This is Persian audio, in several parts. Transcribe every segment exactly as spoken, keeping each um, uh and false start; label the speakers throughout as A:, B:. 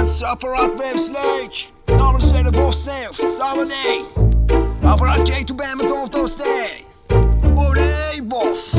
A: Hans apparat med slik. Navnet ser det på snev, samme deg. Apparat gøy to bæ med toft og steg. Og deg, boff.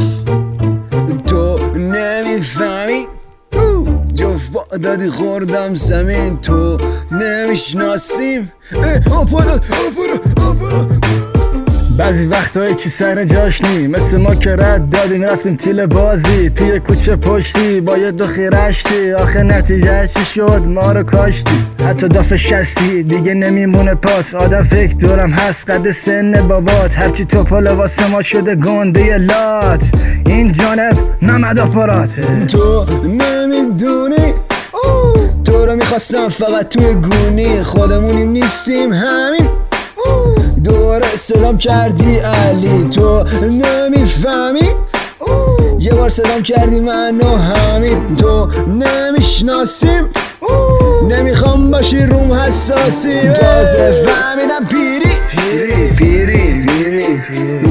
B: تو نمیفهمی جفت با دادی خوردم زمین تو نمیشناسیم آپارات آپارات آپارات
C: بعضی وقتایی چی سر جاش نی مثل ما که رد دادیم رفتیم تیل بازی توی کوچه پشتی با یه دو خیرشتی آخه نتیجه چی شد ما رو کاشتی حتی دافه شستی دیگه نمیمونه پات آدم فکر دورم هست قد سن بابات هرچی توپا لباس ما شده گنده لات این جانب محمد آپارات
B: تو نمیدونی تو رو میخواستم فقط توی گونی خودمونیم نیستیم همین دوباره سلام کردی علی تو نمیفهمی یه بار سلام کردی من و حمید تو نمیشناسیم نمیخوام باشی روم حساسی تازه فهمیدم پیری پیری پیری پیری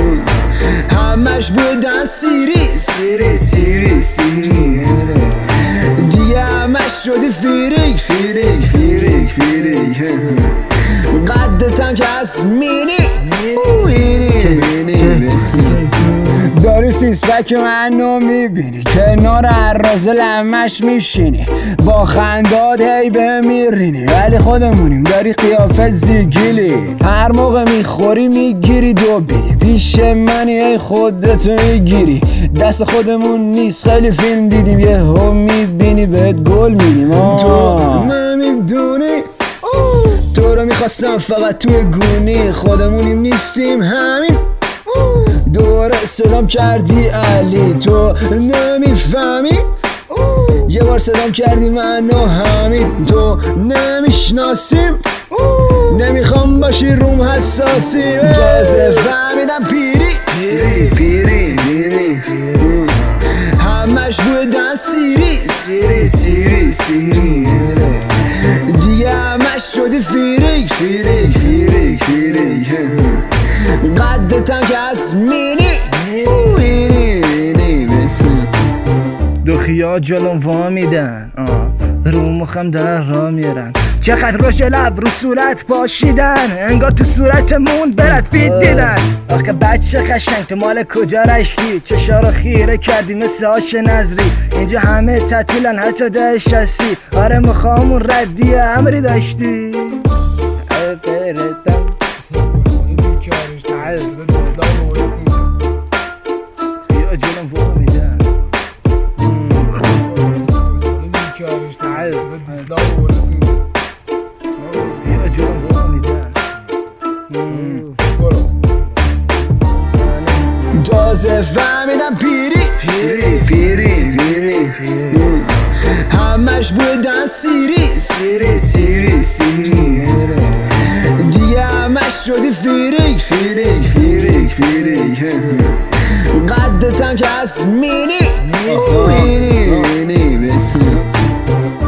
B: همش بودن سیری سیری سیری سیری دیگه همش شدی فیریک فیریک فیریک فیریک قدتم که از مینی مینی مینی داری سیسپک منو میبینی کنار عراض لمش میشینی با خنداد هی بمیرینی ولی خودمونیم داری قیافه زیگیلی هر موقع میخوری میگیری دو بیری پیش منی هی خودتو میگیری دست خودمون نیست خیلی فیلم دیدیم یه هم میبینی بهت گل میدیم تو نمیدونی تو رو میخواستم فقط توی گونی خودمونیم نیستیم همین دوباره سلام کردی علی تو نمیفهمی یه بار سلام کردی من و حمید تو نمیشناسیم نمیخوام باشی روم حساسی تازه فهمیدم پیری پیری پیری پیری همش بودن سیری سیری سیری سیری دیگه همش شدی فیریک فیریک فیریک فیریک قدتم که از مینی مینی مینی بسید
C: دو خیال جلوم وا میدن رو مخم در را میرن چقدر روش لب رو صورت پاشیدن انگار تو صورتمون برد بید دیدن آخه بچه قشنگ تو مال کجا رشتی چشا رو خیره کردی مثل آش نظری اینجا همه تعطیلن حتی ده شستی آره مخوامون ردی امری داشتی خیال جلوم وا میدن
B: تازه فهمیدم پیری پیری پیری پیری همش بودن سیری سیری سیری سیری دیگه همش شدی فیریک فیریک فیریک فیریک قدتم که از مینی مینی مینی بسید